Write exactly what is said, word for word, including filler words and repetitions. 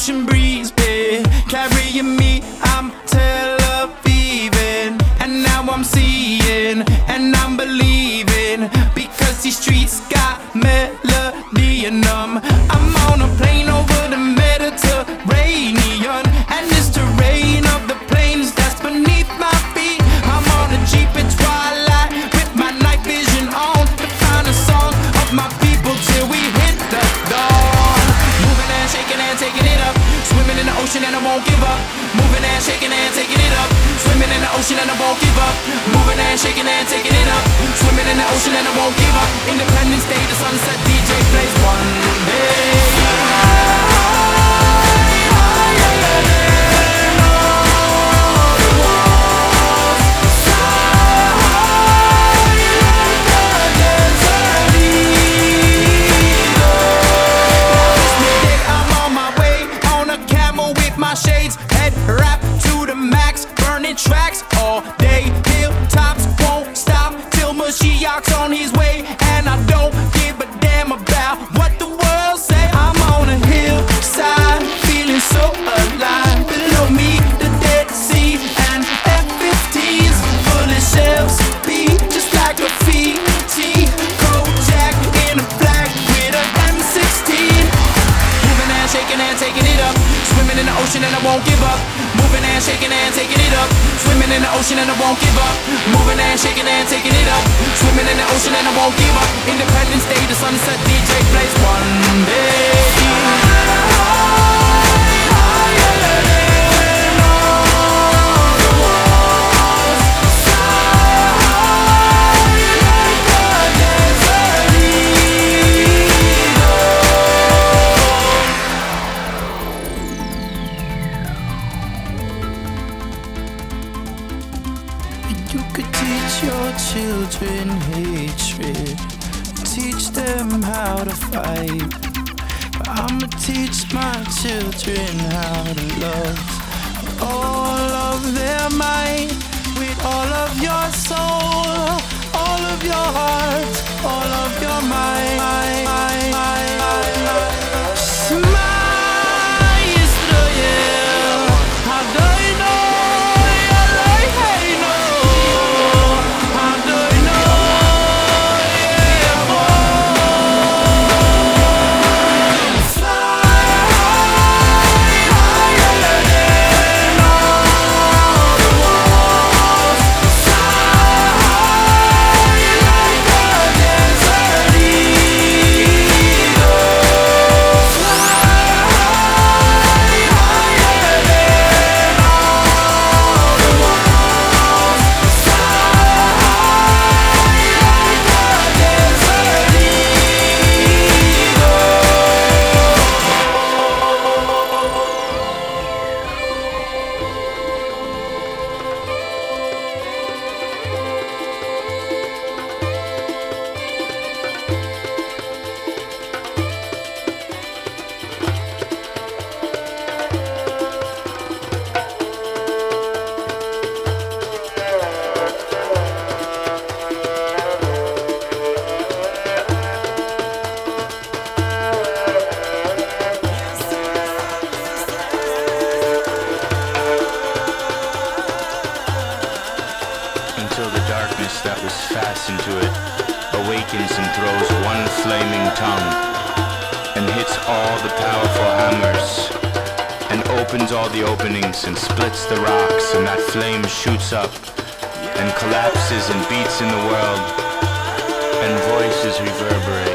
ocean breeze, babe, carrying me, I'm Tel Avivin'. And now I'm seeing, and I'm believing, because these streets got melody in them. I'm on a plane over the Mediterranean, and it's the rain of the plains that's beneath my feet. I'm on a Jeep at twilight with my night vision on, to find a song of my people till we hit the dawn. Moving and shaking and taking it up, swimming in the ocean and I won't give up. Moving and shaking and taking it up, swimming in the ocean and I won't give up. Moving and shaking and taking it up, swimming in the ocean and I won't give up. Independence Day, the sunset D J plays one day. Shades, head wrapped to the max, burning tracks all day. Hilltops won't stop till Mashiach's on his way, and I don't give a damn about what the world say. I'm on a hillside, feeling so alive. Below me, the Dead Sea and F fifteens, full of shells, beat just like a Fiji. Kojak in a black with a M sixteen, moving and shaking and taking it up. Swimming in the ocean and I won't give up. Moving and shaking and taking it up. Swimming in the ocean and I won't give up. Moving and shaking and taking it up. Swimming in the ocean and I won't give up. Independence Day, the sunset D J plays one day. You could teach your children hatred, teach them how to fight, but I'ma teach my children how to love with all of their might, with all of your soul, all of your heart, all of your mind. Smile. That was fastened to it awakens and throws one flaming tongue and hits all the powerful hammers and opens all the openings and splits the rocks, and that flame shoots up and collapses and beats in the world and voices reverberate.